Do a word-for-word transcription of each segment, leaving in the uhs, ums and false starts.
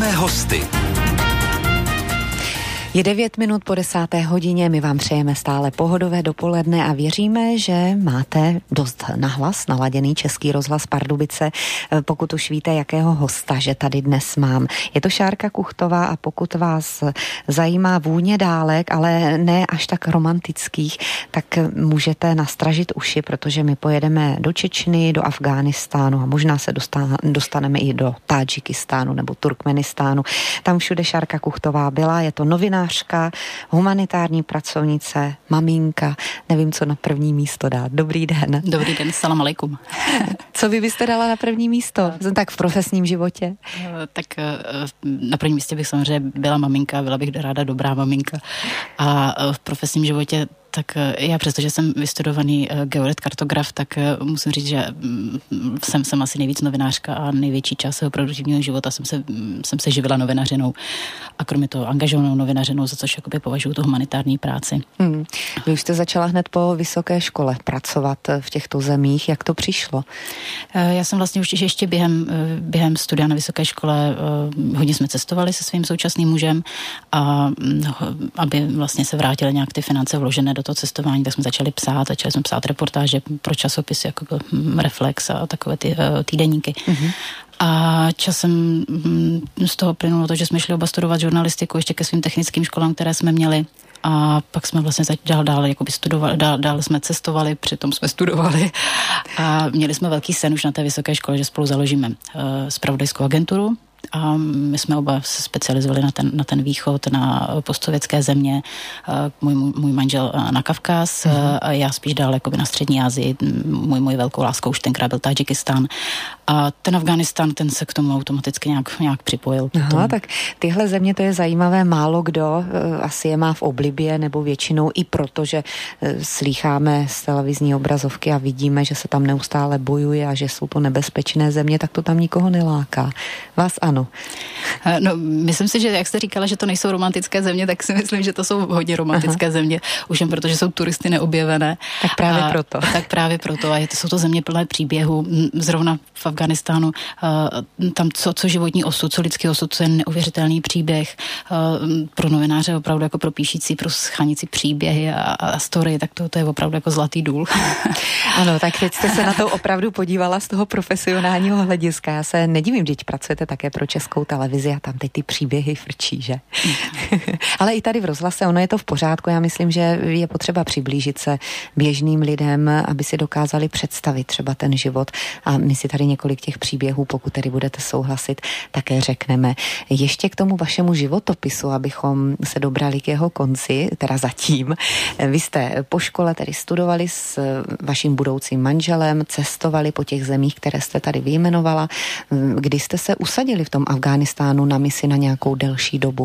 Máme hosty. Je devět minut po desáté hodině, my vám přejeme stále pohodové dopoledne a věříme, že máte dost nahlas naladěný Český rozhlas Pardubice, pokud už víte, jakého hosta, že tady dnes mám. Je to Šárka Kuchtová a pokud vás zajímá vůně dálek, ale ne až tak romantických, tak můžete nastražit uši, protože my pojedeme do Čečny, do Afghánistánu a možná se dostaneme i do Tádžikistánu nebo Turkmenistánu. Tam všude Šárka Kuchtová byla, je to novinář, humanitární pracovnice, maminka, nevím, co na první místo dát. Dobrý den. Dobrý den, salam alejkum. Co vy byste dala na první místo? Tak v profesním životě? Tak na prvním místě bych samozřejmě byla maminka, byla bych ráda dobrá maminka. A v profesním životě tak já přestože jsem vystudovaný geodet, kartograf, tak musím říct, že jsem, jsem asi nejvíc novinářka a největší část svého produktivního života jsem se, jsem se živila novinařinou a kromě toho angažovanou novinařinou, za což jakoby považuji tu humanitární práci. Hmm. Vy už jste začala hned po vysoké škole pracovat v těchto zemích. Jak to přišlo? Já jsem vlastně už ještě během, během studia na vysoké škole hodně jsme cestovali se svým současným mužem a aby vlastně se vrátily nějak ty finance vložené do toho cestování, tak jsme začali psát, začali jsme psát reportáže pro časopisy jako Reflex a takové ty týdeníky. Mm-hmm. A časem z toho plynulo to, že jsme šli oba studovat žurnalistiku ještě ke svým technickým školám, které jsme měli. A pak jsme vlastně dál, dál, jakoby studovali, dál, dál jsme cestovali, přitom jsme studovali a měli jsme velký sen už na té vysoké škole, že spolu založíme uh, zpravodajskou agenturu. A my jsme oba se specializovali na ten, na ten východ, na postsovětské země, můj, můj manžel na Kavkaz, mm. a já spíš dál jakoby na střední Asii. Můj, můj velkou láskou už tenkrát byl Tádžikistán. A ten Afghánistán, ten se k tomu automaticky nějak, nějak připojil. Aha, tak tyhle země, to je zajímavé, málo kdo asi je má v oblibě, nebo většinou i proto, že slýcháme z televizní obrazovky a vidíme, že se tam neustále bojuje a že jsou to nebezpečné země, tak to tam nikoho neláká. Vás ano. No, myslím si, že jak jste říkala, že to nejsou romantické země, tak si myslím, že to jsou hodně romantické Aha. země. Už jen proto, že jsou turisty neobjevené. Tak právě a, proto. Tak právě proto. A je, jsou to země plné příběhů. Zrovna v Afghánistánu tam co, co životní osud, co lidský osud, co je neuvěřitelný příběh. Pro novináře opravdu jako pro píšící, pro schanící příběhy a, a story, tak to, to je opravdu jako zlatý důl. Ano, tak teď jste se na to opravdu podívala z toho profesionálního hlediska. Já se nedivím, že pracujete také pro Českou televizi a tam teď ty příběhy frčí, že? Ale i tady v rozhlase, ono je to v pořádku. Já myslím, že je potřeba přiblížit se běžným lidem, aby si dokázali představit třeba ten život. A my si tady několik těch příběhů, pokud tedy budete souhlasit, také řekneme. Ještě k tomu vašemu životopisu, abychom se dobrali k jeho konci, teda zatím. Vy jste po škole tedy studovali s vaším budoucím manželem, cestovali po těch zemích, které jste tady vyjmenovala. Kdy jste se usadili v tom Afghánistánu na misi na nějakou delší dobu?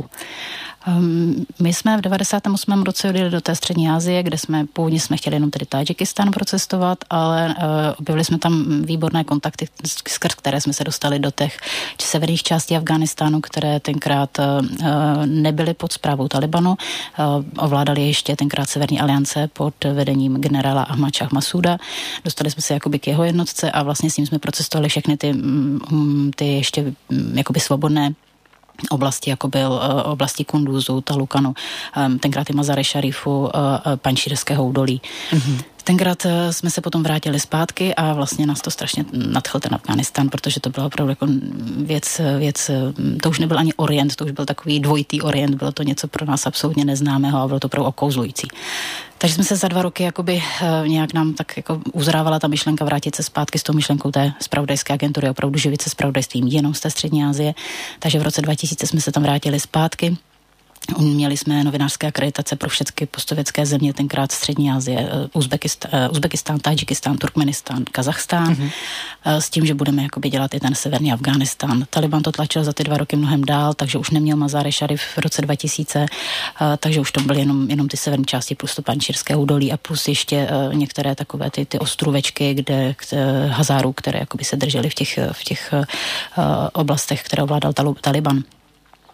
Um, my jsme v devadesátém osmém roce odjeli do té střední Asie, kde jsme původně jsme chtěli jenom tedy Tádžikistán procestovat, ale uh, objevili jsme tam výborné kontakty, skrz které jsme se dostali do těch severních částí Afghánistánu, které tenkrát uh, nebyly pod správou Talibanu. Uh, ovládali ještě tenkrát Severní aliance pod vedením generála Ahmad Shah Masouda. Dostali jsme se jakoby k jeho jednotce a vlastně s ním jsme procestovali všechny ty, um, ty ještě um, jakoby svobodné oblasti, jako byl uh, oblasti Kunduzu, Talukanu, um, tenkrát i Mazar-e Šarifu, uh, Panjšírského údolí. Mm-hmm. Tenkrát uh, jsme se potom vrátili zpátky a vlastně nás to strašně nadchl ten Afghánistán, protože to byla opravdu jako věc, věc, to už nebyl ani orient, to už byl takový dvojitý orient, bylo to něco pro nás absolutně neznámého a bylo to opravdu okouzlující. Takže jsme se za dva roky jakoby uh, nějak nám tak jako uzrávala ta myšlenka vrátit se zpátky s tou myšlenkou té zpravodajské agentury, opravdu živit se zpravodajstvím jenom z té střední Asie. Takže v roce dva tisíce jsme se tam vrátili zpátky. Měli jsme novinářské akreditace pro všechny postsovětské země, tenkrát střední Asie, Uzbekistán, Uzbekistán, Tádžikistán, Turkmenistán, Kazachstán, mm-hmm. s tím, že budeme jakoby dělat i ten severní Afghánistán. Taliban to tlačil za ty dva roky mnohem dál, takže už neměl Mazar-e Šarif v roce dva tisíce, takže už to byly jenom, jenom ty severní části plus to Panjšírské údolí a plus ještě některé takové ty, ty ostrůvečky, kde Hazárů, které jakoby se držely v těch, v těch oblastech, které ovládal Taliban.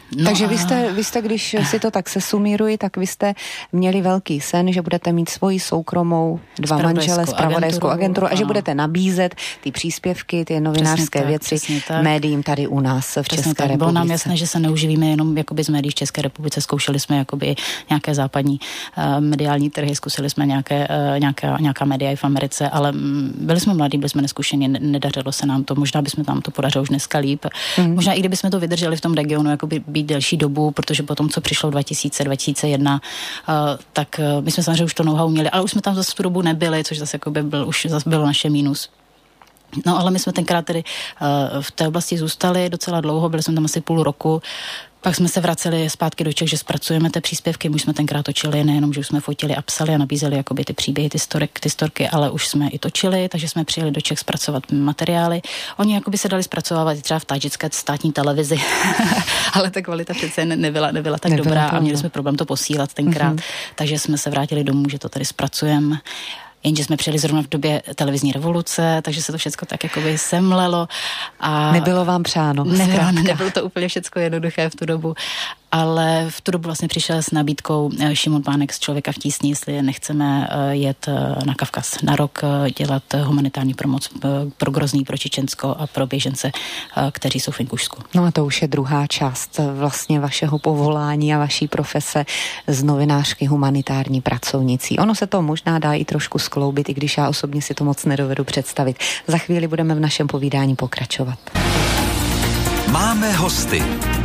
No Takže vy jste, vy jste, když si to tak sesumíruji, tak vy jste měli velký sen, že budete mít svoji soukromou dva manžele, zpravodajskou agenturu a že budete nabízet ty příspěvky, ty novinářské tak, věci médiím tady u nás v České tak. republice. Bylo nám jasné, že se neuživíme jenom jakoby z médií v České republice, zkoušeli jsme jakoby nějaké západní uh, mediální trhy, zkusili jsme nějaké, uh, nějaká, nějaká média i v Americe, ale um, byli jsme mladí, byli jsme neskušení, nedařilo se nám to, možná bychom tam to podařilo už dneska líp. Mm. Možná i kdybychom to vydrželi v tom regionu, jakoby být delší dobu, protože potom, co přišlo dva tisíce, dva tisíce jedna, uh, tak uh, my jsme samozřejmě už to know-how měli, ale už jsme tam zase tu dobu nebyli, což zase jakoby byl, už zase bylo naše mínus. No ale my jsme tenkrát tedy uh, v té oblasti zůstali docela dlouho, byli jsme tam asi půl roku. Pak jsme se vraceli zpátky do Čech, že zpracujeme ty příspěvky, my už jsme tenkrát točili, nejenom, že už jsme fotili a psali a nabízeli jakoby ty příběhy, ty, storek, ty storky, ale už jsme i točili, takže jsme přijeli do Čech zpracovat materiály. Oni jakoby se dali zpracovávat třeba v tadžické státní televizi, ale ta kvalita přece nebyla, nebyla tak nebyla dobrá to, a měli jsme problém to posílat tenkrát, mm-hmm. takže jsme se vrátili domů, že to tady zpracujeme. Jenže jsme přijeli zrovna v době televizní revoluce, takže se to všechno tak jakoby semlelo. A nebylo vám přáno. Nebylo, nebylo to úplně všechno jednoduché v tu dobu, ale v tu dobu vlastně přišel s nabídkou Šimon Pánek z Člověka v tísni, jestli nechceme jet na Kavkaz na rok, dělat humanitární pomoc pro Grozný, pro Čečensko a pro běžence, kteří jsou v Ingušsku. No a to už je druhá část vlastně vašeho povolání a vaší profese z novinářky humanitární pracovnicí. Ono se to možná dá i trošku skloubit, i když já osobně si to moc nedovedu představit. Za chvíli budeme v našem povídání pokračovat. Máme hosty.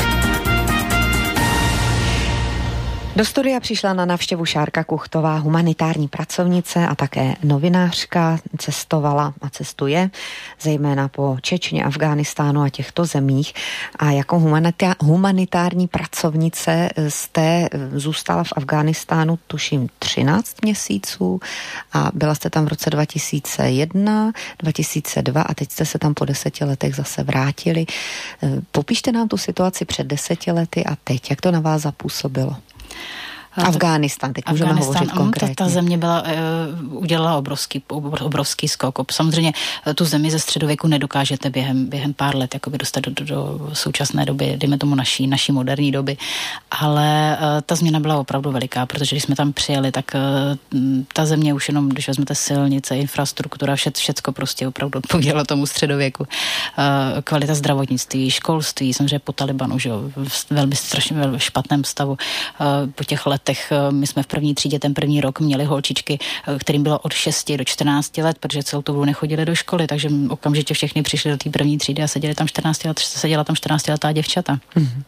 Do studia přišla na návštěvu Šárka Kuchtová, humanitární pracovnice a také novinářka. Cestovala a cestuje zejména po Čečně, Afghánistánu a těchto zemích. A jako humanita- humanitární pracovnice jste zůstala v Afghánistánu tuším třináct měsíců a byla jste tam v roce dva tisíce jedna, dva tisíce dva a teď jste se tam po deseti letech zase vrátili. Popište nám tu situaci před deseti lety a teď, jak to na vás zapůsobilo? Afghánistán, teď můžeme hovořit konkrétně. Ta, ta země byla, uh, udělala obrovský, obrovský skok. Samozřejmě tu zemi ze středověku nedokážete během, během pár let jakoby dostat do, do, do současné doby, dejme tomu naší, naší moderní doby, ale uh, ta změna byla opravdu veliká, protože když jsme tam přijeli, tak uh, ta země už jenom, když vezmete silnice, infrastruktura, vše, všecko prostě opravdu odpovídalo tomu středověku. Uh, kvalita zdravotnictví, školství, samozřejmě po Talibanu, že jo, v velmi strašně velmi špatném stavu. Uh, po těch letech my jsme v první třídě ten první rok měli holčičky, kterým bylo od šesti do čtrnácti let, protože celou dobu nechodili do školy, takže okamžitě všechny přišli do té první třídy a seděli tam čtrnáct let, seděla tam čtrnáctiletá děvčata. Mm-hmm.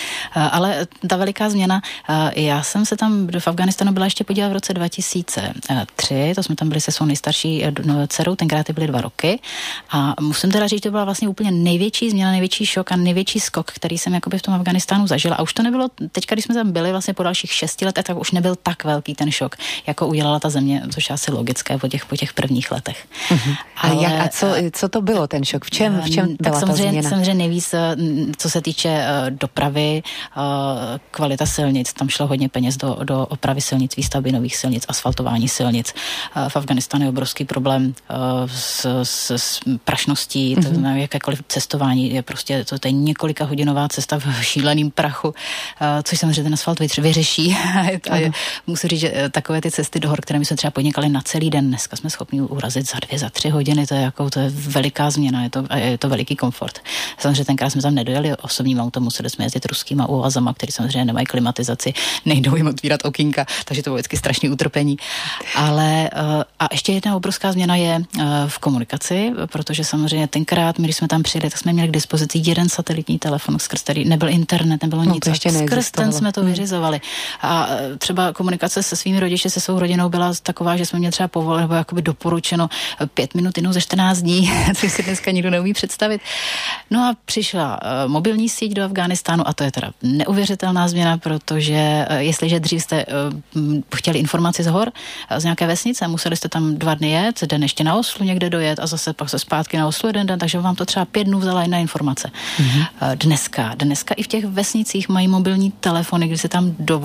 Ale ta veliká změna, já jsem se tam v Afghánistánu byla ještě podívat v roce dva tisíce tři, to jsme tam byli se svou nejstarší dcerou, tenkrát byly dva roky a musím teda říct, to byla vlastně úplně největší změna, největší šok a největší skok, který jsem jakoby v tom Afghánistánu zažila a už to nebylo, teďka když jsme tam byli vlastně po dalších šesti letech, tak už nebyl tak velký ten šok, jako udělala ta země, což je asi logické po těch, po těch prvních letech. Uh-huh. Ale, a, jak, a co, co to bylo ten šok? V čem, v čem byla tak ta změna? Samozřejmě nejvíc, co se týče uh, dopravy, uh, kvalita silnic, tam šlo hodně peněz do, do opravy silnic, výstavby nových silnic, asfaltování silnic. Uh, v Afghánistánu je obrovský problém uh, s, s, s prašností, uh-huh. to znamená jakékoliv cestování, je prostě to, to je několika hodinová cesta v šíleným prachu, uh, což samozřejmě ten asfalt vyřeší. A je, musím říct, že takové ty cesty do hor, které my jsme třeba podnikali na celý den, dneska jsme schopni urazit za dvě, za tři hodiny, to je, jako, to je veliká změna, je to, je to veliký komfort. Samozřejmě tenkrát jsme tam nedojeli osobním autem, museli jsme jezdit ruskýma uvazama, který samozřejmě nemají klimatizaci, nejdou jim otvírat okýnka, takže to bylo vždycky strašné utrpení. Ale a ještě jedna obrovská změna je v komunikaci, protože samozřejmě tenkrát, my, když jsme tam přijeli, tak jsme měli k dispozici jeden satelitní telefon, skrz který nebyl internet, nebylo no, nic, skrz ten jsme to vyřizovali. A třeba komunikace se svými rodiči, se svou rodinou byla taková, že jsme měli třeba povoleno nebo jakoby doporučeno pět minut jednou ze čtrnáct dní, což si dneska nikdo neumí představit. No a přišla uh, mobilní síť do Afghánistánu a to je teda neuvěřitelná změna, protože uh, jestliže dřív jste uh, chtěli informaci z hor, uh, z nějaké vesnice, museli jste tam dva dny jet, den ještě na Oslu někde dojet a zase pak se zpátky na Oslu jeden den, takže vám to třeba pět dnů vzala jedna informace. Mm-hmm. Uh, dneska, dneska i v těch vesnicích mají mobilní telefony, kdy se tam dovoláte.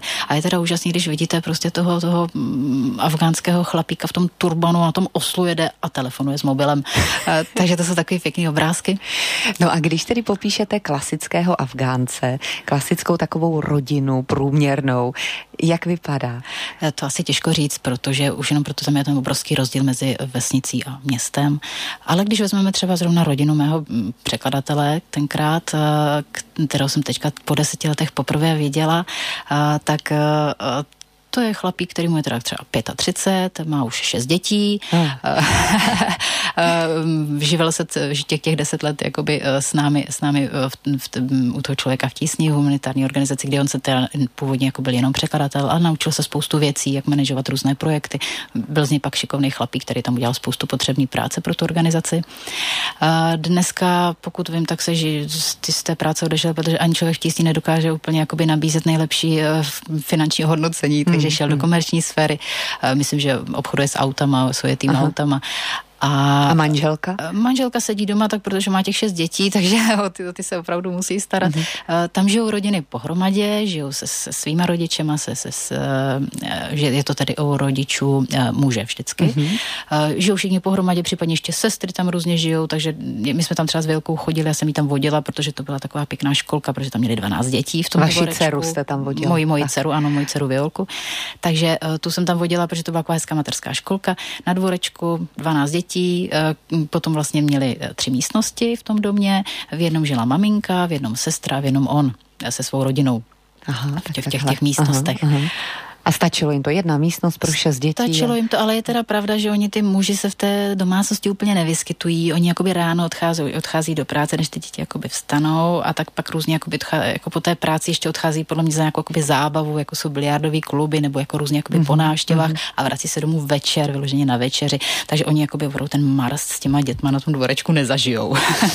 A je teda úžasný, když vidíte prostě toho, toho afgánského chlapíka v tom turbanu, na tom oslu jede a telefonuje s mobilem. Takže to jsou takový pěkný obrázky. No a když tedy popíšete klasického Afgánce, klasickou takovou rodinu průměrnou, jak vypadá? To asi těžko říct, protože už jenom proto tam je ten obrovský rozdíl mezi vesnicí a městem. Ale když vezmeme třeba zrovna rodinu mého překladatele tenkrát, kterou jsem teďka po deseti letech poprvé viděla, tak to je chlapík, který mu je teda třeba třicet pět, má už šest dětí, hmm. živil se těch, těch deset let jakoby s námi, s námi v, v, u toho člověka v tísni, v humanitární organizaci, kde on se teda původně jako byl jenom překladatel a naučil se spoustu věcí, jak manažovat různé projekty. Byl z něj pak šikovný chlapík, který tam udělal spoustu potřebné práce pro tu organizaci. Dneska, pokud vím, tak se ži, z té práce odešel, protože ani člověk v tísni nedokáže úplně jakoby nabízet nejlepší finanční hodnocení, že šel do komerční sféry. Myslím, že obchoduje s autama, s ojetýma autama. A, a manželka? Manželka sedí doma, tak protože má těch šest dětí, takže o ty, o ty se opravdu musí starat. Mm-hmm. Tam žijou rodiny pohromadě, žijou se, se svýma rodičema, se, se, se, že je to tedy o rodičů muže vždycky. Mm-hmm. Žijou všichni pohromadě, případně ještě sestry tam různě žijou, takže my jsme tam třeba s Vilkou chodili, já jsem jí tam vodila, protože to byla taková pěkná školka, protože tam měli dvanáct dětí v tom Vaši dvorečku. dceru jste tam vodila? Moji, moji dceru, ano, moji dceru Vilku. Takže tu jsem tam vodila, protože to byla taková hezká mateřská školka. Na dvorečku dvanáct dětí. Potom vlastně měli tři místnosti v tom domě. V jednom žila maminka, v jednom sestra, v jednom on se svou rodinou. Aha, v těch, těch, těch místnostech. Aha, aha. A stačilo jim to, jedna místnost pro šest dětí? Stačilo jim to, ale je teda pravda, že oni ty muži se v té domácnosti úplně nevyskytují. Oni jakoby ráno odchází, odchází do práce, než ty děti jakoby vstanou a tak pak různě jakoby odchází, jako po té práci ještě odchází podle mě za nějakou jakoby zábavu, jako jsou biliardový kluby nebo jako různě jakoby mm-hmm. po návštěvách mm-hmm. a vrací se domů večer, vyloženě na večeři. Takže oni jakoby opravdu ten marst s těma dětma na tom dvorečku nezažijou.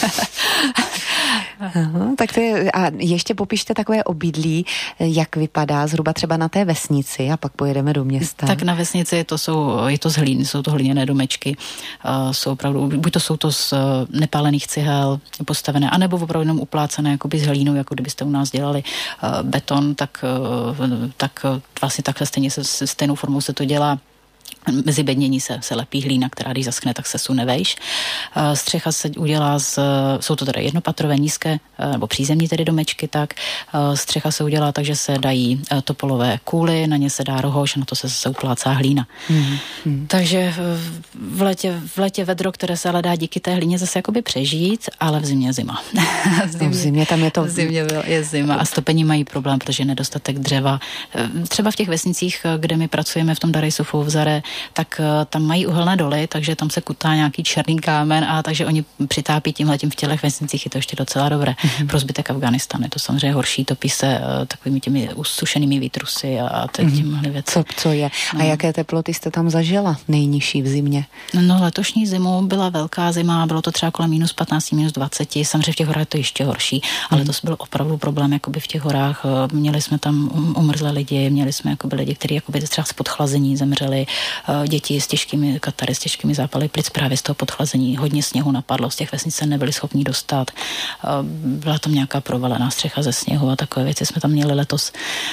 Aha, tak to je, a ještě popište takové obydlí, jak vypadá zhruba třeba na té vesnici a pak pojedeme do města. Tak na vesnici to jsou, je to z hlíny, jsou to hliněné domečky, uh, jsou opravdu, buď to jsou to z uh, nepálených cihel postavené, anebo opravdu jenom uplácené jakoby z hlínou, jako kdybyste u nás dělali uh, beton, tak, uh, tak uh, vlastně takhle stejně se, stejnou formou se to dělá. Mezi bednění se, se lepí hlína, která když zaschne, tak se sune vejš. Střecha se udělá z, jsou to tedy jednopatrové nízké, nebo přízemní tedy domečky, tak střecha se udělá tak, že se dají topolové kůly, na ně se dá rohoš a na to se zase uplácá hlína. Hmm. Hmm. Takže v létě, v létě vedro, které se ale dá díky té hlíně zase jakoby přežít, ale v zimě zima. v, zimě, v zimě tam je to... V zimě je zima a stopení mají problém, protože je nedostatek dřeva. Třeba v těch vesnicích, kde my pracujeme v tom Darejsufu v Zare, tak tam mají uhelné doly, takže tam se kutá nějaký černý kámen a takže oni přitápí tímhletím v tělech vesnicích, je to ještě docela dobré. Mm-hmm. Pro zbytek Afghánistánu je to samozřejmě horší, topí se uh, takovými těmi usušenými výtrusy a, a těmhle mm-hmm. věci. Co, co je? A no. Jaké teploty jste tam zažila nejnižší v zimě? No letošní zimu byla velká zima, bylo to třeba kolem minus patnáct, minus dvacet, samozřejmě v těch horách je to ještě horší, ale mm. to byl opravdu problém jakoby v těch horách. Měli jsme tam umrzlé lidi, měli jsme jakoby lidi, kteří jakoby třeba z podchlazení zemřeli, děti s těžkými katary, s těžkými zápaly plic právě z toho podchlazení. Hodně sněhu napadlo, z těch vesnic se nebyli schopni dostat. Byla tam nějaká provalená střecha ze sněhu a takové věci jsme tam měli letos.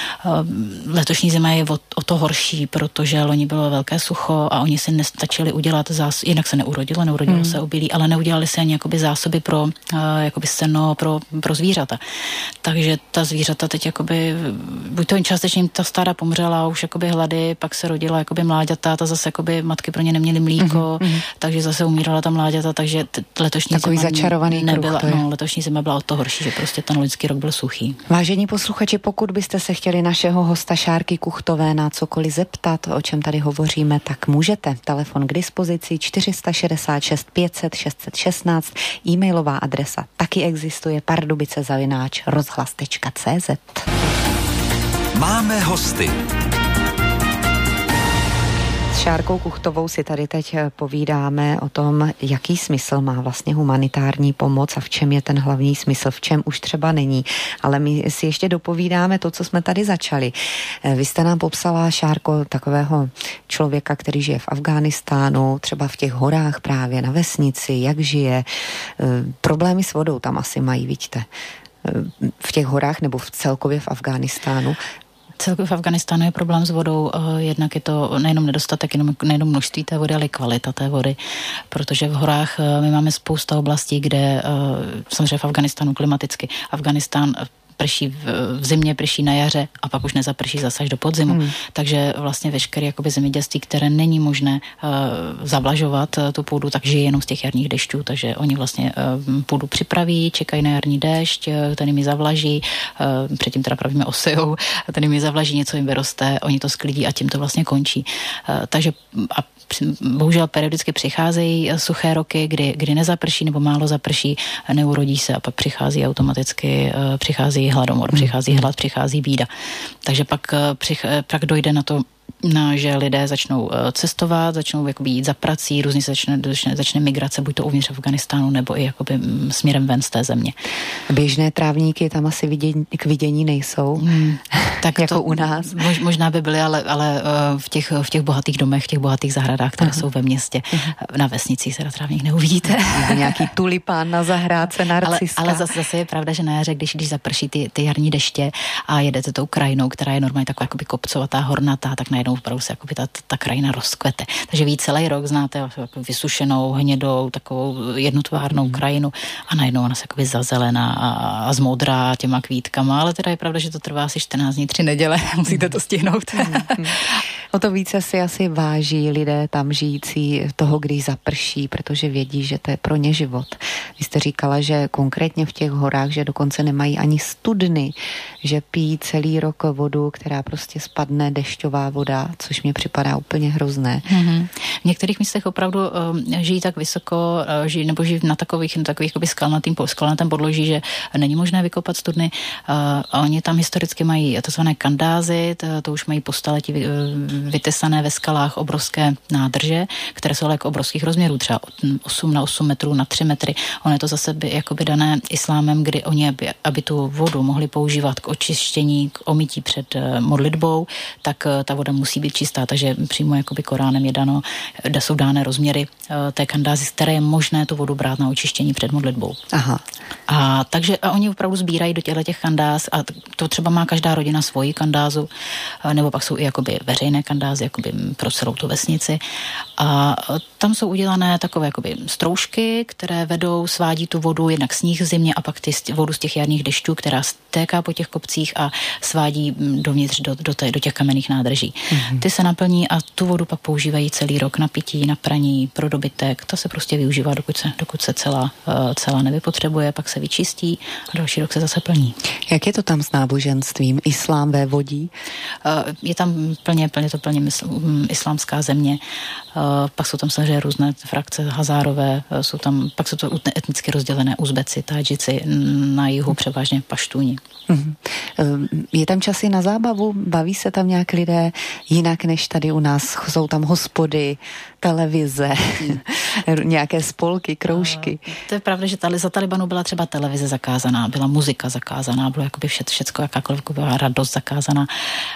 Letošní zima je o, o to horší, protože loni bylo velké sucho a oni si nestačili udělat zásoby, jinak se neurodilo, neurodilo hmm. se obilí, ale neudělali se ani jakoby zásoby pro jakoby seno pro, pro zvířata. Takže ta zvířata teď jakoby, buď to částečně jim ta stáda pomřela, už jakoby hlady, pak se rodila jakoby mláďata, ta zase jakoby matky pro ně neměly mlíko, mm-hmm. takže zase umírala ta mláďata, takže t- letošní Takový zima začarovaný nebyla, kruh, no, letošní zima byla o to horší, že prostě ten loňský rok byl suchý. Vážení posluchači, pokud byste se chtěli našeho hosta Šárky Kuchtové na cokoliv zeptat, o čem tady hovoříme, tak můžete. Telefon k dispozici čtyři šest šest pět set šest set šestnáct, e-mailová adresa taky existuje pardubice zavináč rozhlas tečka cé zet. Máme hosty. S Šárkou Kuchtovou si tady teď povídáme o tom, jaký smysl má vlastně humanitární pomoc a v čem je ten hlavní smysl, v čem už třeba není. Ale my si ještě dopovídáme to, co jsme tady začali. Vy jste nám popsala, Šárko, takového člověka, který žije v Afghánistánu, třeba v těch horách právě na vesnici, jak žije. Problémy s vodou tam asi mají, vidíte, v těch horách nebo v celkově v Afghánistánu. Celkově v Afganistánu je problém s vodou, jednak je to nejenom nedostatek, jenom, nejenom množství té vody, ale i kvalita té vody, protože v horách my máme spousta oblastí, kde samozřejmě v Afganistánu klimaticky, Afganistán prší v, v zimě, prší na jaře a pak už nezaprší zase až do podzimu. Hmm. Takže vlastně veškeré jakoby zemědělství, které není možné uh, zavlažovat uh, tu půdu, tak žije jenom z těch jarních dešťů, takže oni vlastně uh, půdu připraví, čekají na jarní déšť, uh, ten jim ji zavlaží, uh, předtím teda pravíme osejou, ten jim ji zavlaží, něco jim vyroste, oni to sklidí a tím to vlastně končí. Uh, takže a bohužel periodicky přicházejí suché roky, kdy, kdy nezaprší nebo málo zaprší, neurodí se a pak přichází automaticky, přichází hladomor, přichází hlad, přichází bída. Takže pak, přich, pak dojde na to, No, že lidé začnou cestovat, začnou jakoby jít za prací, různě se začne, začne, začne migrace, buď to uvnitř Afganistánu, nebo i jakoby směrem ven z té země. Běžné trávníky tam asi vidění, k vidění nejsou, hmm, tak jako to, u nás. Mož, možná by byly, ale, ale v, těch, v těch bohatých domech, v těch bohatých zahradách, které uh-huh. jsou ve městě. Uh-huh. Na vesnicích se na trávník neuvidíte. Nějaký tulipán na zahrádce, narciska. Ale, ale zase, zase je pravda, že na jaře, když, když zaprší ty, ty jarní deště a jedete tou krajinou, která je normálně taková jakoby kopcovatá, hornatá, tak najednou opravdu se jakoby ta, ta krajina rozkvete. Takže vy celý rok znáte jako vysušenou, hnědou, takovou jednotvárnou mm. krajinu a najednou ona se jakoby zazelená a, a zmodrá těma kvítkama, ale teda je pravda, že to trvá asi čtrnáct dní, tři neděle, musíte to stihnout. Mm. O to více si asi váží lidé tam žijící toho, když zaprší, protože vědí, že to je pro ně život. Vy jste říkala, že konkrétně v těch horách, že dokonce nemají ani studny, že pijí celý rok vodu, která prostě spadne, dešťová voda, což mě připadá úplně hrozné. Mm-hmm. V některých místech opravdu uh, žijí tak vysoko, uh, žijí, nebo žijí na takových, na takových skalnatým, skalnatém podloží, že není možné vykopat studny. Uh, a oni tam historicky mají takzvané kandázy, to, to už mají po staletí vy, uh, vytesané ve skalách obrovské nádrže, které jsou ale jako obrovských rozměrů, třeba osm na osm metrů na tři metry. Ono je to zase by, jakoby dané islámem, kdy oni, aby, aby tu vodu mohli používat k očištění, k omytí před uh, modlitbou, tak uh, ta voda musí být čistá, takže přímo jakoby Koránem je dano, kde jsou dány rozměry uh, té kandázy, z které je možné tu vodu brát na očištění před modlitbou. Aha. A takže a oni opravdu sbírají do těchto těch kandáz a to třeba má každá rodina svoji kandázu, uh, nebo pak jsou i jakoby veřejné kandázy, jakoby pro celou tu vesnici. A uh, tam jsou udělané takové jakoby stroužky, které vedou, svádí tu vodu jednak sníh v zimě a pak ty vodu z těch jarních dešťů, která stéká po těch kopcích a svádí dovnitř do, do, té, do těch kamenných nádrží. Mm-hmm. Ty se naplní a tu vodu pak používají celý rok na pití, na praní, pro dobytek. To se prostě využívá, dokud se, dokud se celá, celá nevypotřebuje, pak se vyčistí a další rok se zase plní. Jak je to tam s náboženstvím? Islám vévodí? Je tam plně, plně to plně mysl, islámská země. Pak jsou tam samozřejmě různé frakce hazárové, jsou tam, pak jsou to etnicky rozdělené Uzbeci, Tádžici, na jihu převážně Paštúni. Mm-hmm. Je tam časy na zábavu? Baví se tam nějak lidé jinak než tady u nás? Jsou tam hospody, televize, nějaké spolky, kroužky? To je pravda, že za Talibanu byla třeba televize zakázaná, byla muzika zakázaná, bylo jakoby vše, všecko, jakákoliv byla radost zakázaná.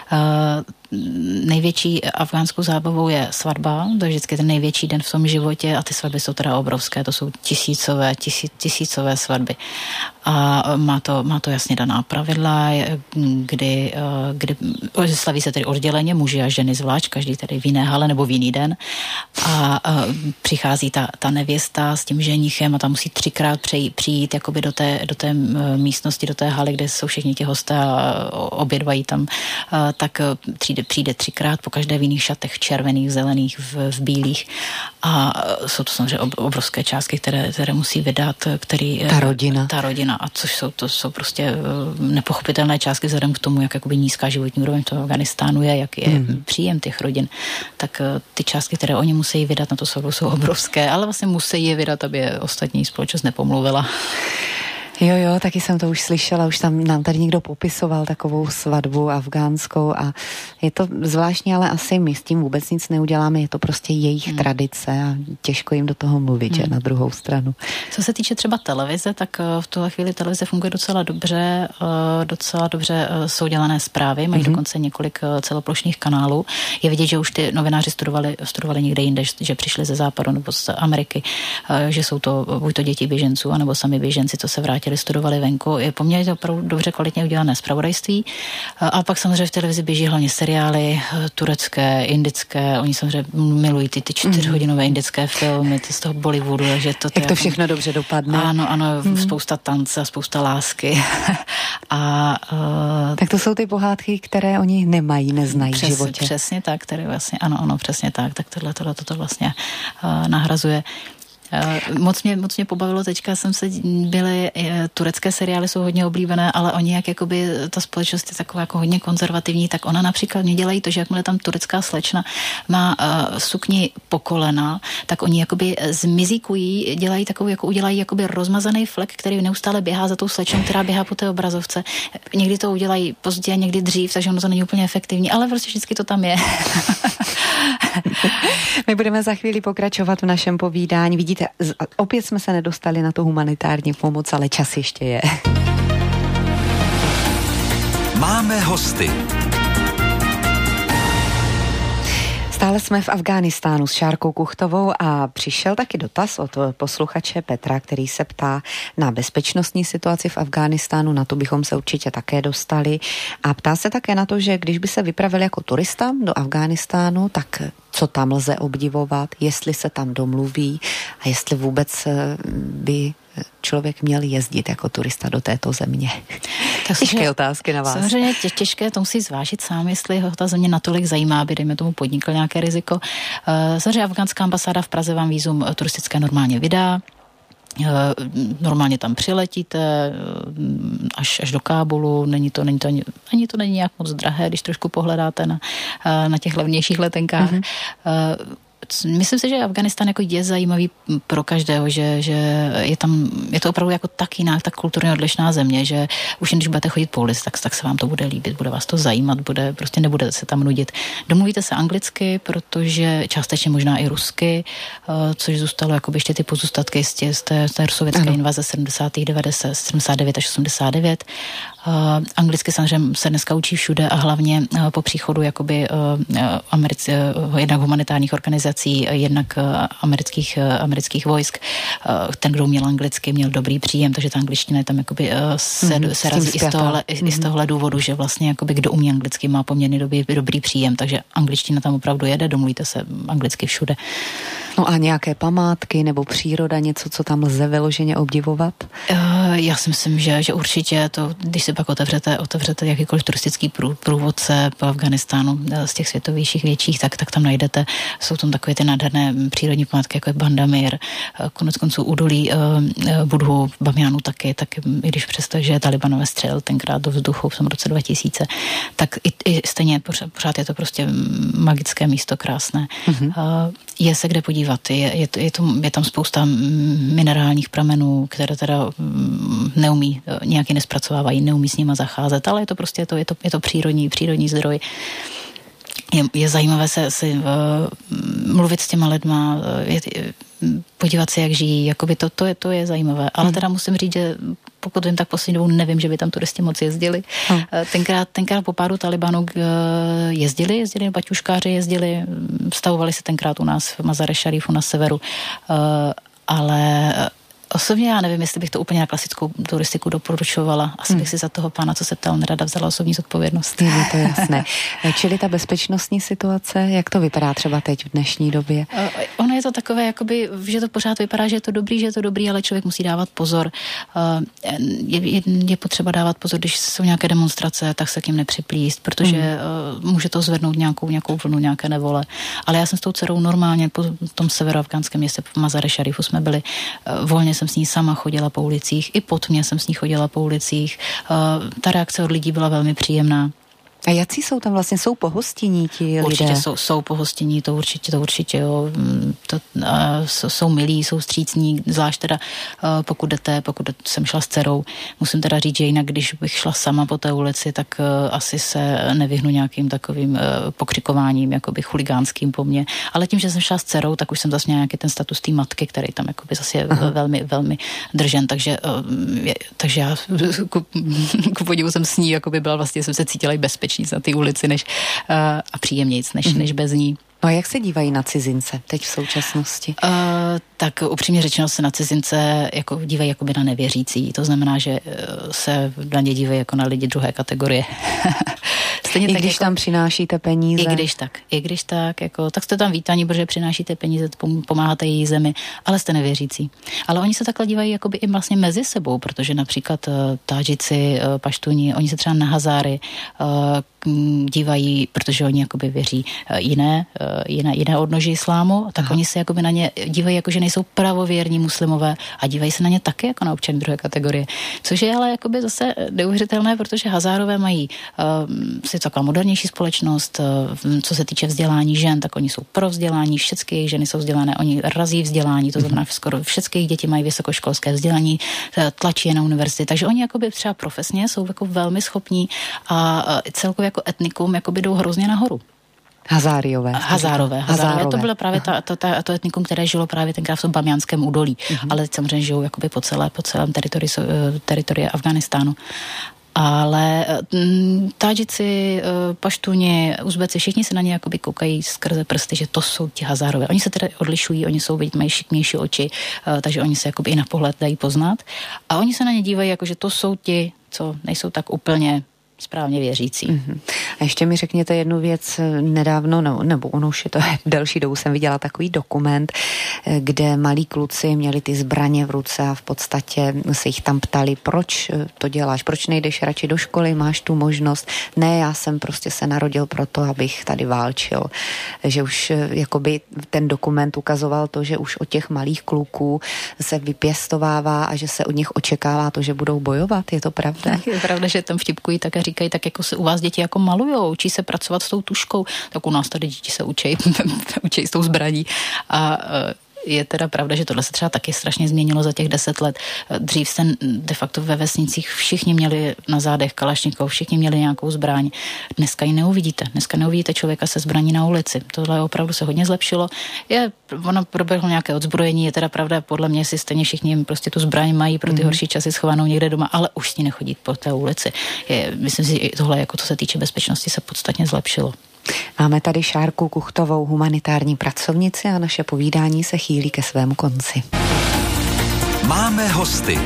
Největší afgánskou zábavou je svatba, to je vždycky ten největší den v tom životě a ty svatby jsou teda obrovské, to jsou tisícové, tisí, tisícové svatby. A má to, má to jasně daná pravidla, kdy, kdy slaví se tedy odděleně, muži a ženy zvlášť, každý tedy v jiné hale nebo v jiný den. A přichází ta, ta nevěsta s tím ženichem a tam musí třikrát přejít, přijít jakoby do té, do té místnosti, do té haly, kde jsou všichni ti hosté a obědvají tam, tak přijde, přijde třikrát, po každé v jiných šatech, červených, zelených, v, v bílých. A jsou to samozřejmě obrovské částky, které, které musí vydat, který... Ta rodina. Ta rodina, a což jsou, to jsou prostě nepochopitelné částky vzhledem k tomu, jak jakoby nízká životní úroveň v Afganistánu je, jak je mm. příjem těch rodin, tak ty částky, které oni musí vydat na to svatbu, jsou obrovské, ale vlastně musí je vydat, aby je ostatní společnost nepomluvila. Jo, jo, taky jsem to už slyšela, už tam nám tady někdo popisoval takovou svatbu afgánskou a je to zvláštní, ale asi my s tím vůbec nic neuděláme, je to prostě jejich hmm. tradice a těžko jim do toho mluvit, hmm. že na druhou stranu. Co se týče třeba televize, tak v tuhle chvíli televize funguje docela dobře, docela dobře jsou dělané zprávy, mají hmm. dokonce několik celoplošných kanálů. Je vidět, že už ty novináři studovali, studovali někde jinde, že přišli ze západu nebo z Ameriky, že jsou to buď to děti běženců, anebo sami běženci, co se vrátili letěli, studovali venku. Je poměrně opravdu dobře kvalitně udělané zpravodajství. A pak samozřejmě v televizi běží hlavně seriály turecké, indické. Oni samozřejmě milují ty, ty čtyřhodinové indické filmy, ty z toho Bollywoodu. Takže to, to Jak to všechno jako dobře dopadne. Ano, ano, mm. spousta tance, spousta lásky. a, uh, tak to jsou ty pohádky, které oni nemají, neznají přes, v životě. Přesně tak, které vlastně, ano, ano, přesně tak. Tak tohle, tohle, toto vlastně uh, nahrazuje. Uh, moc, mě, moc mě pobavilo, teďka jsem se, byly, uh, turecké seriály jsou hodně oblíbené, ale oni jak jakoby, ta společnost je taková jako hodně konzervativní, tak ona například mě dělají to, že jakmile tam turecká slečna má uh, sukni po kolena, tak oni jakoby zmizikují, dělají takovou, jako udělají jakoby rozmazaný flek, který neustále běhá za tou slečnou, která běhá po té obrazovce. Někdy to udělají pozdě, někdy dřív, takže ono to není úplně efektivní, ale prostě vždycky to tam je. My budeme za chvíli pokračovat v našem povídání. Vidíte, opět jsme se nedostali na tu humanitární pomoc, ale čas ještě je. Máme hosty. Stále jsme v Afghánistánu s Šárkou Kuchtovou a přišel taky dotaz od posluchače Petra, který se ptá na bezpečnostní situaci v Afghánistánu, na to bychom se určitě také dostali. A ptá se také na to, že když by se vypravil jako turista do Afghánistánu, tak co tam lze obdivovat, jestli se tam domluví a jestli vůbec by člověk měl jezdit jako turista do této země. Těžké otázky na vás. Samozřejmě tě, těžké, to musí zvážit sám, jestli ho ta země natolik zajímá, aby dejme tomu podnikl nějaké riziko. Uh, samozřejmě afgánská ambasáda v Praze vám vízum turistické normálně vydá. Normálně tam přiletíte až, až do Kábulu, není to, není to, ani, ani to není nějak moc drahé, když trošku pohledáte na, na těch levnějších letenkách. Mm-hmm. Myslím si, že Afghánistán jako je zajímavý pro každého, že, že je tam, je to opravdu jako tak jiná, tak kulturně odlišná země, že už jen když budete chodit po ulici, tak, tak se vám to bude líbit, bude vás to zajímat, bude, prostě nebudete se tam nudit. Domluvíte se anglicky, protože částečně možná i rusky, což zůstalo jako ještě ty pozůstatky z té, z té, z té sovětské ano. invaze sedmdesátých devadesát, sedmdesát devět až osmdesát devět. Uh, anglicky samozřejmě se dneska učí všude a hlavně uh, po příchodu jakoby uh, Americ, uh, jednak humanitárních organizací, jednak uh, amerických, uh, amerických vojsk. Uh, ten, kdo měl anglicky, měl dobrý příjem, takže ta angličtina je tam jakoby uh, se, mm, se razí i z, tohle, mm. i z tohle důvodu, že vlastně jakoby kdo umí anglicky, má poměrně dobrý, dobrý příjem, takže angličtina tam opravdu jede, domluvíte se anglicky všude. No a nějaké památky nebo příroda, něco, co tam lze vyloženě obdivovat? Uh, já si myslím, že, že určitě to, když se pak otevřete, otevřete jakýkoliv turistický prů, průvodce po Afghánistánu z těch světovějších větších, tak, tak tam najdete, jsou tam takové ty nádherné přírodní památky, jako je Bandamir, konec konců údolí uh, Budhu, Bamiánu taky, tak i když přesto, že Talibanové střelil tenkrát do vzduchu v tom roce dva tisíce, tak i, i stejně pořád, pořád je to prostě magické místo, krásné. Mm-hmm. Uh, je se kde podívat, je, je, je, to, je tam spousta minerálních pramenů, které teda neumí, nějaký nespracovávají, neumí s nima zacházet, ale je to prostě, je to, je to, je to přírodní, přírodní zdroj. Je, je zajímavé se, se uh, mluvit s těma lidma, je, podívat se, jak žijí, jakoby to, to, je, to je zajímavé. Ale teda musím říct, že pokud vím, tak poslední dobou nevím, že by tam turisti moc jezdili. Hmm. Tenkrát, tenkrát po pádu Talibanu jezdili, jezdili, baťuškáři jezdili, stavovali se tenkrát u nás v Mazar-e Šarifu na severu, ale osobně já nevím, jestli bych to úplně na klasickou turistiku doporučovala. Asi bych hmm. si za toho pána, co se ptal, nerada vzala osobní zodpovědnost. Je to jasné. Čili ta bezpečnostní situace, jak to vypadá třeba teď v dnešní době? Uh, ono je to takové, jakoby, že to pořád vypadá, že je to dobrý, že je to dobrý, ale člověk musí dávat pozor. Uh, je, je, je potřeba dávat pozor, když jsou nějaké demonstrace, tak se k ním nepřiplíst, protože uh, může to zvednout nějakou, nějakou vlnu, nějaké nevole. Ale já jsem s tou dcerou normálně po tom severoafgánském městě v Mazar-e Šarifu jsme byli uh, volně, jsem s ní sama chodila po ulicích, i pod mě jsem s ní chodila po ulicích. Uh, ta reakce od lidí byla velmi příjemná. A jací jsou tam vlastně? Jsou pohostinní ti lidé? Určitě jsou, jsou pohostinní, to určitě, to určitě, jo. To, uh, jsou milí, jsou střícní, zvlášť teda uh, pokud jdete, pokud jsem šla s dcerou, musím teda říct, že jinak, když bych šla sama po té ulici, tak uh, asi se nevyhnu nějakým takovým uh, pokřikováním, jakoby chuligánským po mně. Ale tím, že jsem šla s dcerou, tak už jsem zase měla nějaký ten status té matky, který tam jakoby zase je Aha. velmi, velmi držen, takže, uh, je, takže já ku, ku podivu jsem s ní, jakoby byla vlastně, jsem se cítila i bezpečně na té ulici než, uh, a příjemnějc než, mm-hmm. než bez ní. A jak se dívají na cizince teď v současnosti? Uh, tak upřímně řečeno se na cizince jako dívají jakoby na nevěřící. To znamená, že se na ně dívají jako na lidi druhé kategorie. Stejně I tak když jako, tam přinášíte peníze. I když tak, i když tak, jako, tak jste tam vítaní, protože přinášíte peníze, pomáháte její zemi, ale jste nevěřící. Ale oni se takhle dívají jakoby i vlastně mezi sebou, protože například uh, Tádžici, uh, Paštuni, oni se třeba na Hazáry uh, dívají, protože oni jakoby věří uh, jiné, uh, jiné, jiné odnoží islámu, tak Aha. oni se jakoby na ně dívají jako, že nejsou pravověrní muslimové a dívají se na ně taky jako na občany druhé kategorie. Což je ale jakoby zase neuvěřitelné, protože Hazárové mají uh, si taková modernější společnost, uh, co se týče vzdělání žen, tak oni jsou pro vzdělání, všechny jejich ženy jsou vzdělané, oni razí vzdělání, to znamená, že skoro všechny děti mají vysokoškolské vzdělání, tlačí je na univerzity, takže oni jakoby třeba profesně jsou jako velmi schopní a celkově jako etnikum jakoby jdou hrozně nahoru. Hazáriové. Hazárové. Hazárové. To bylo právě ta, to, ta, to etnikum, které žilo právě tenkrát v tom Bamiánském údolí, uh-huh. ale samozřejmě žijou jakoby po celé, po celém teritoriu, teritoriu Afghánistánu. Ale m, Tádžici, Paštuni, Uzbeci, všichni se na ně jakoby koukají skrze prsty, že to jsou ti Hazárové. Oni se teda odlišují, oni jsou, mají šikmější oči, takže oni se jakoby i na pohled dají poznat. A oni se na ně dívají, jako že to jsou ti, co nejsou tak úplně správně věřící. Mm-hmm. A ještě mi řekněte jednu věc, nedávno, no, nebo ono už je to delší dobu, jsem viděla takový dokument, kde malí kluci měli ty zbraně v ruce a v podstatě se jich tam ptali, proč to děláš, proč nejdeš radši do školy, máš tu možnost. Ne, já jsem prostě se narodil proto, abych tady válčil. Že už jakoby ten dokument ukazoval to, že už od těch malých kluků se vypěstovává a že se od nich očekává to, že budou bojovat. Je to pravda? Je pravda, že tam vtipkují také říkají, tak jako se u vás děti jako malujou, učí se pracovat s tou tuškou, tak u nás tady děti se učí, učí s tou zbraní. A je teda pravda, že tohle se třeba taky strašně změnilo za těch deset let. Dřív se de facto ve vesnicích všichni měli na zádech kalašnikov, všichni měli nějakou zbraň. Dneska ji neuvidíte. Dneska neuvidíte člověka se zbraní na ulici. Tohle opravdu se hodně zlepšilo. Je, ono proběhlo nějaké odzbrojení, je teda pravda, podle mě si stejně všichni prostě tu zbraň mají pro ty mm-hmm. horší časy schovanou někde doma, ale už s ní nechodí po té ulici. Je, myslím si, že tohle, jako co se týče bezpečnosti, se podstatně zlepšilo. Máme tady Šárku Kuchtovou, humanitární pracovnici, a naše povídání se chýlí ke svému konci. Máme hosty.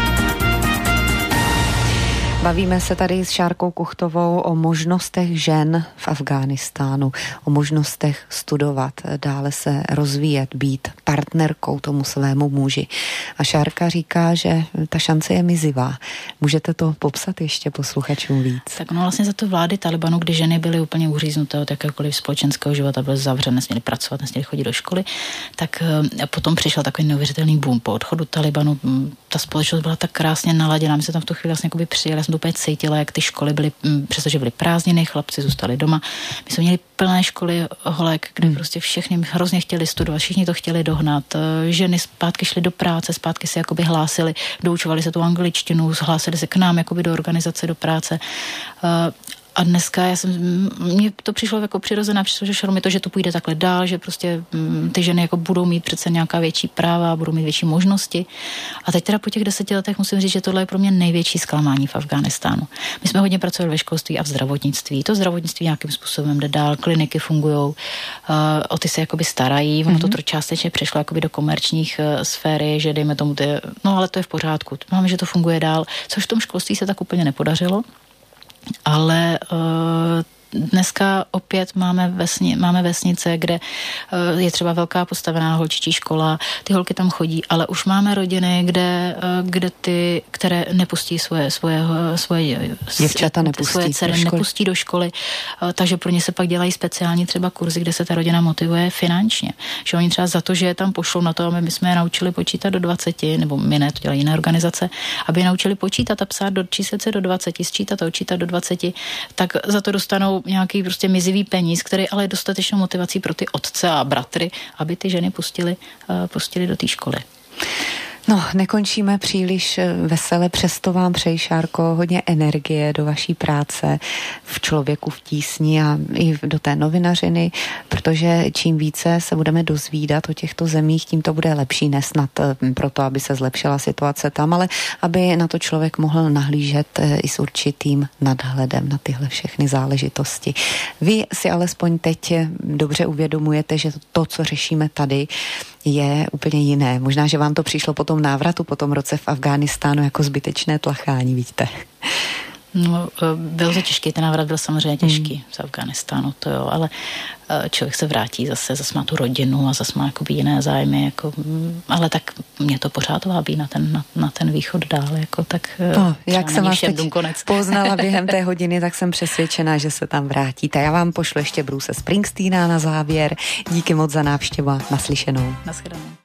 Bavíme se tady s Šárkou Kuchtovou o možnostech žen v Afghánistánu, o možnostech studovat, dále se rozvíjet, být partnerkou tomu svému muži. A Šárka říká, že ta šance je mizivá. Můžete to popsat ještě posluchačům víc? Tak no vlastně za to vlády Talibanu, kdy ženy byly úplně uříznuté od jakéhokoliv společenského života, byly zavřené, nesměly pracovat, nesměly chodit do školy, tak potom přišel takový neuvěřitelný boom po odchodu Talibanu. Ta společnost byla tak krásně naladěná, my se tam v tu chvíli vlastně jakoby přijeli, to úplně cítila, jak ty školy byly, přestože byly prázdniny, chlapci zůstali doma. My jsme měli plné školy holek, kde hmm. prostě všechny hrozně chtěli studovat, všichni to chtěli dohnat. Ženy zpátky šly do práce, zpátky se jakoby hlásili, doučovali se tu angličtinu, hlásili se k nám jakoby do organizace, do práce. A dneska já jsem, mně to přišlo jako přirozená, přišlo mi to, že to půjde takhle dál, že prostě ty ženy jako budou mít přece nějaká větší práva, budou mít větší možnosti. A teď teda po těch deseti letech musím říct, že tohle je pro mě největší zklamání v Afghánistánu. My jsme hodně pracovali ve školství a v zdravotnictví. To zdravotnictví nějakým způsobem jde dál, kliniky fungujou, uh, o ty se jakoby starají, ono mm-hmm. to částečně přešlo jakoby do komerčních uh, sféry, že dejme tomu ty, no ale to je v pořádku. Máme, že to funguje dál, což v tom školství se tak úplně nepodařilo. Ale uh, dneska opět máme, vesni, máme vesnice, kde uh, je třeba velká postavená holčičí škola, ty holky tam chodí, ale už máme rodiny, kde, uh, kde ty, které nepustí svoje, svoje, svoje děvčata nepustí, svoje dcery do nepustí do školy, uh, takže pro ně se pak dělají speciální třeba kurzy, kde se ta rodina motivuje finančně. Že oni třeba za to, že je tam pošlou na to, aby my jsme je naučili počítat do dvaceti, nebo my ne, to dělají jiné organizace, aby je naučili počítat a psát do číslet se do dvaceti, sčítat a odčítat do dvaceti, tak za to dostanou nějaký prostě mizivý peníz, který ale je dostatečnou motivací pro ty otce a bratry, aby ty ženy pustili, uh, pustili do té školy. No, nekončíme příliš vesele, přesto vám přeji, Šárko, hodně energie do vaší práce v Člověku v tísni a i do té novinařiny, protože čím více se budeme dozvídat o těchto zemích, tím to bude lepší, nesnad proto, aby se zlepšila situace tam, ale aby na to člověk mohl nahlížet i s určitým nadhledem na tyhle všechny záležitosti. Vy si alespoň teď dobře uvědomujete, že to, co řešíme tady, je úplně jiné. Možná, že vám to přišlo po tom návratu, po tom roce v Afghánistánu jako zbytečné tlachání, vidíte? No, byl to těžký, ten návrat byl samozřejmě těžký hmm. z Afghánistánu, to jo, ale člověk se vrátí zase, zase má tu rodinu a zase má jakoby jiné zájmy, jako, ale tak mě to pořád vábí na ten, na, na ten východ dál, jako tak no, jak jsem vás teď poznala během té hodiny, tak jsem přesvědčená, že se tam vrátíte. Já vám pošlu ještě Bruce Springsteena na závěr. Díky moc za návštěvu a naslyšenou. Naschledanou.